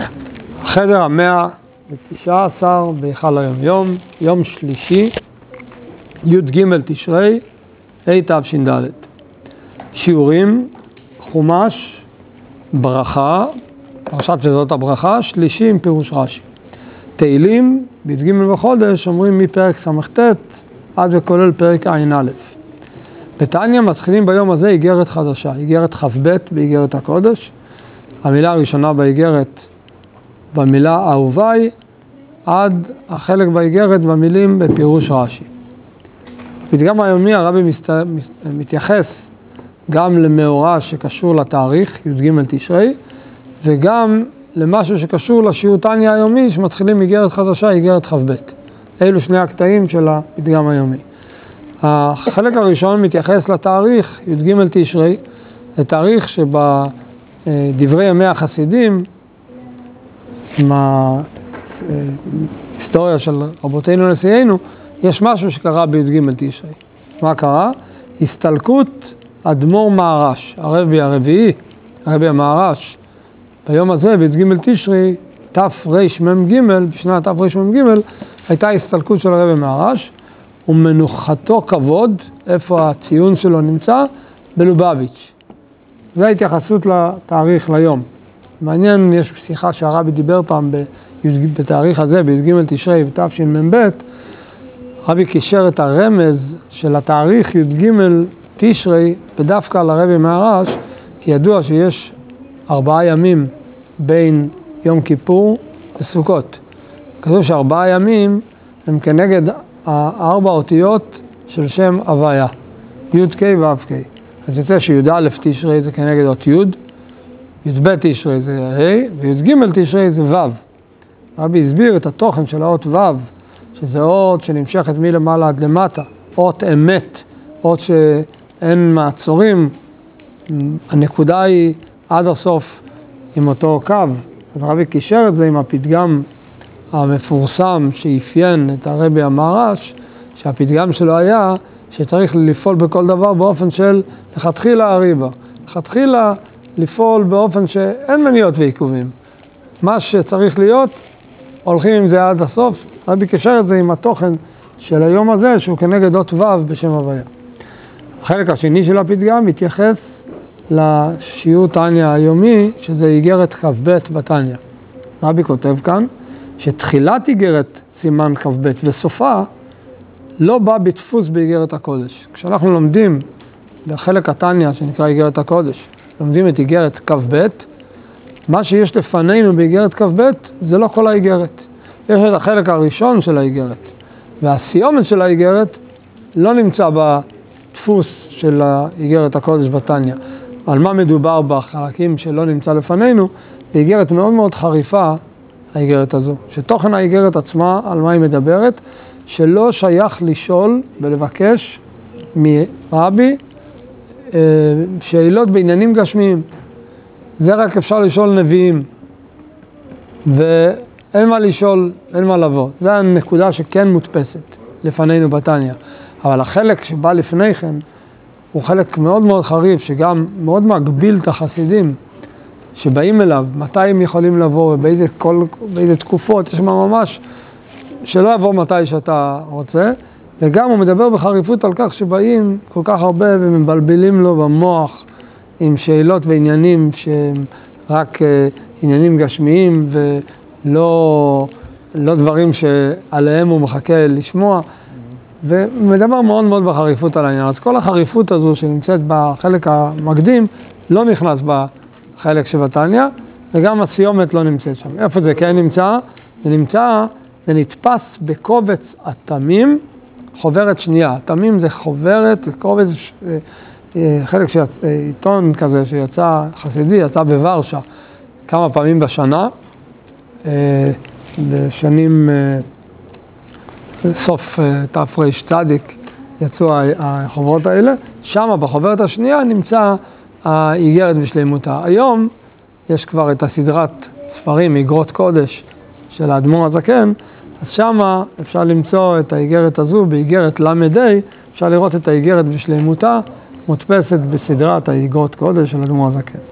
חדר 119 בהיכל היום, יום שלישי, י"ג תשרי, התש"ד. שיעורים, חומש, ברכה, פרשת וזאת הברכה, שלישי עם פירוש רש"י. תהילים, בי"ג בחודש, אומרים מפרק ס"ט עד וכולל פרק ע"א. בתניא מתחילים ביום הזה איגרת חדשה, איגרת כ"ב באיגרת הקודש. המילה הראשונה באיגרת במילה אהוביי, עד החלק באיגרת במילים בפירוש רש"י. בפתגם היומי הרבי מתייחס גם למאורע שקשור לתאריך, י"ג תשרי, וגם למשהו שקשור לשיעור תניא היומי, שמתחילים איגרת חדשה, איגרת כ"ב. אלו שני הקטעים של הפתגם היומי. החלק הראשון מתייחס לתאריך י"ג תשרי, לתאריך שבדברי ימי החסידים, עם ההיסטוריה של רבותינו נשיאנו, יש משהו שקרה בי"ג תשרי. מה קרה? הסתלקות אדמו"ר מהר"ש, הרבי הרביעי, הרבי המהר"ש, ביום הזה, בי"ג תשרי, תרמ"ג, בשנת תרמ"ג, הייתה הסתלקות של הרבי מהר"ש, ומנוחתו כבוד, איפה הציון שלו נמצא? בלובביץ'. זו ההתייחסות לתאריך ליום. מעניין, יש שיחה שהרבי דיבר פעם בתאריך הזה, בי"ג תשרי ותשמ"ב, הרבי קישר את הרמז של התאריך י"ג תשרי ודווקא לרבי מהר"ש, כי ידוע שיש 4 ימים בין יום כיפור וסוכות. כזו ש4 ימים הם כנגד 4 אותיות של שם הוויה, י' ק' ו' ק'. אז יוצא שי"א תשרי זה כנגד אות י', י"ב תשרי זה ה', וי"ג תשרי זה ו'. הרבי הסביר את התוכן של האות ו', שזה אות שנמשכת מלמעלה עד למטה, אות אמת, אות שאין מעצורים, הנקודה היא עד הסוף עם אותו קו. אז הרבי קישר את זה עם הפתגם המפורסם שאפיין את הרבי המהר"ש, שהפתגם שלו היה שצריך לפעול בכל דבר באופן של לכתחילה הריבה. לכתחילה לפעול באופן שאין מניעות ועיכובים. מה שצריך להיות, הולכים עם זה עד הסוף. הרבי קישר את זה עם התוכן של היום הזה, שהוא כנגד אות ו' בשם הוויה. החלק השני של הפתגם מתייחס לשיעור תניא היומי, שזה איגרת כ"ב בתניא. הרבי כותב כאן, שתחילת איגרת סימן כ"ב וסופה לא בא בדפוס באיגרת הקודש. כשאנחנו לומדים בחלק התניא שנקרא איגרת הקודש, לומדים את איגרת כ"ב, מה שיש לפנינו באיגרת כ"ב זה לא כל האיגרת. יש את החלק הראשון של האיגרת, והסיומת של האיגרת לא נמצא בדפוס של האיגרת הקודש בתניא. על מה מדובר בחלקים שלא נמצא לפנינו? באיגרת מאוד מאוד חריפה, האיגרת הזו, שתוכן האיגרת עצמה, על מה היא מדברת, שלא שייך לשאול ולבקש מרבי שאלות בעניינים גשמיים. זה רק אפשר לשאול נביאים, ואין מה לשאול, אין מה לבוא. זו הנקודה שכן מודפסת לפנינו בתניא. אבל החלק שבא לפני כן, הוא חלק מאוד מאוד חריף, שגם מאוד מגביל את החסידים שבאים אליו, מתי הם יכולים לבוא ובאיזה תקופות, יש ממש שלא יבוא מתי שאתה רוצה, וגם הוא מדבר בחריפות על כך שבאים כל כך הרבה ומבלבלים לו במוח עם שאלות ועניינים שהם רק עניינים גשמיים ולא דברים שעליהם הוא מחכה לשמוע, ומדבר מאוד מאוד בחריפות על העניין. אז כל החריפות הזו שנמצאת בחלק המקדים לא נכנס בחלק שבתניא, וגם הסיומת לא נמצאת שם. איפה זה כן נמצא? זה נתפס בקובץ התמים, חוברת שנייה. התמים זה חוברת, זה קובץ, חלק של עיתון כזה שיצא, חסידי, יצא בוורשה כמה פעמים בשנה, בשנים סוף תרצ"ד יצאו החוברות האלה. שם בחוברת השנייה נמצא האיגרת בשלמותה. היום יש כבר את הסדרת ספרים, איגרות קודש של האדמו"ר הזקן, אז שמה אפשר למצוא את האיגרת הזו, באיגרת ל"ה, אפשר לראות את האיגרת בשלמותה, מודפסת בסדרת האיגרות קודש של האדמו"ר הזקן.